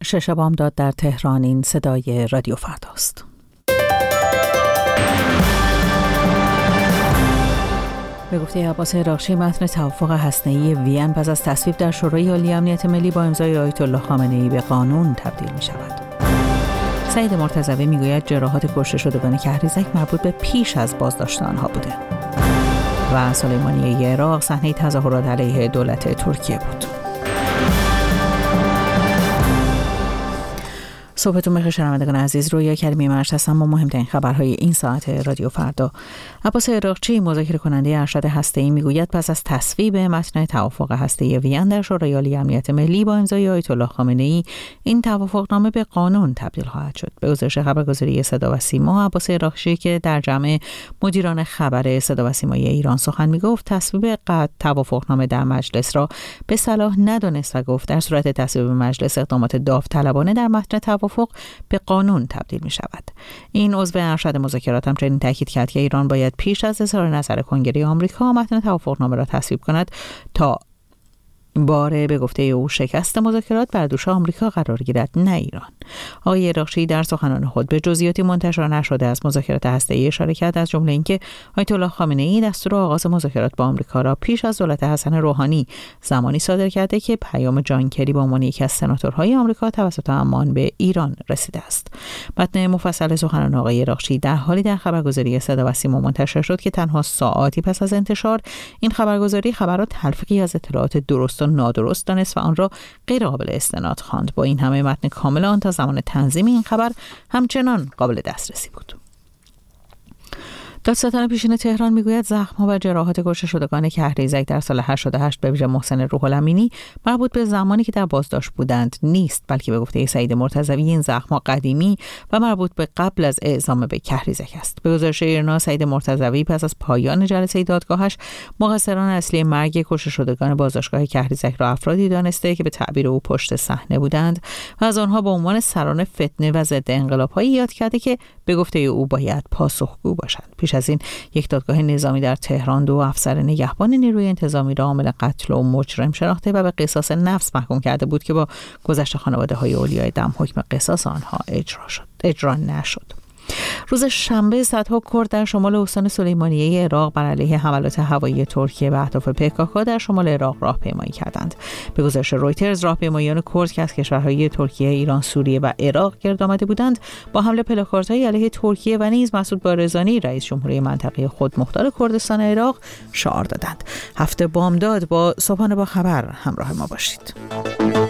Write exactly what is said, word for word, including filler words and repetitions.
شش بامداد در تهران. این صدای رادیو فرداست. به گفته عباس عراقچی، متن توافق هسته‌ای وین پس از تصویب در شورای عالی امنیت ملی با امضای آیت الله خامنه‌ای به قانون تبدیل می شود. سعید مرتضوی میگوید جراحات کشته شدگان کهریزک مربوط به پیش از بازداشت آنها بوده. و سلیمانیه عراق صحنه تظاهرات علیه دولت ترکیه بود. صبحتون بخیر شنوندگان عزیز. رویا کریمی مرش هستم با مهمترین خبرهای این ساعت رادیو فردا. عباس عراقچی، مذاکره کننده ارشد هسته‌ای، میگوید پس از تصویب متن توافق هسته‌ای وین در شورای عالی امنیت ملی با امضای آیت الله خامنه‌ای، این توافقنامه به قانون تبدیل خواهد شد. به گزارش خبرگزاری صدا و سیما، عباس عراقچی که در جمع مدیران خبر صدا و سیمای ایران سخن میگفت، تصویب قطع توافقنامه در مجلس را به صلاح ندانست و گفت در صورت تصویب مجلس اقدامات داوطلبانه در متن توافق به قانون تبدیل می شود. این عضو ارشد مذاکرات همچنین تاکید کرد که ایران باید پیش از اظهار نظر کنگره آمریکا متن توافقنامه را تصویب کند تا باره به گفته او شکست مذاکرات بر دوش آمریکا قرار گیرد، نه ایران. آقای عراقچی در سخنان خود به جزئیاتی منتشر نشده از مذاکرات هسته‌ای اشاره کرد، از جمله اینکه آیت الله خامنه‌ای دستور آغاز مذاکرات با آمریکا را پیش از دولت حسن روحانی زمانی صادر کرده که پیام جان کری با عنوان یکی از سناتورهای آمریکا توسط عمان به ایران رسیده است. متن مفصل سخنان آقای عراقچی در حالی در خبرگزاری صدا و سیما منتشر شد که تنها ساعاتی پس از انتشار این خبرگزاری خبر را تلفیقی از اطلاعات درست و نادرست دانست و آن را غیر قابل استناد خواند. با این همه متن کامل آن تا زمان تنظیم این خبر همچنان قابل دسترسی بود. دادستان پیشین تهران میگوید زخم‌ها و جراحات کشته شدگان کهریزک در سال هشتاد و هشت به ویژه محسن روح الامینی مربوط به زمانی که در بازداشت بودند نیست، بلکه به گفته سعید مرتضوی این زخم‌ها قدیمی و مربوط به قبل از اعزام به کهریزک است. به گزارش ایرنا، سعید مرتضوی پس از پایان جلسه دادگاهش مقصران اصلی مرگ کشته شدگان بازداشتگاه کهریزک را افرادی دانسته که به تعبیر او پشت صحنه بودند و از آنها به عنوان سران فتنه و ضد انقلاب‌هایی یاد کرده که به گفته او باید پاسخگو باشند. پیش از این یک دادگاه نظامی در تهران دو افسر نگهبان نیروی انتظامی را عامل قتل و مجرم شناخته و به قصاص نفس محکوم کرده بود که با گذشت خانواده‌های اولیای دم حکم قصاص آنها اجرا شد اجرا نشد. روز شنبه صدها کرد در شمال استان سلیمانیه عراق بر علیه حملات هوایی ترکیه به اهداف پک‌ک در شمال عراق راهپیمایی کردند. به گزارش رویترز، راهپیمایان کرد که از کشورهای ترکیه، ایران، سوریه و عراق گرد آمده بودند، با حمله پلاکاردهای علیه ترکیه و نیز مسعود بارزانی رئیس جمهوری منطقه خودمختار کردستان عراق شعار دادند. هفته بامداد با صبحانه با خبر همراه ما باشید.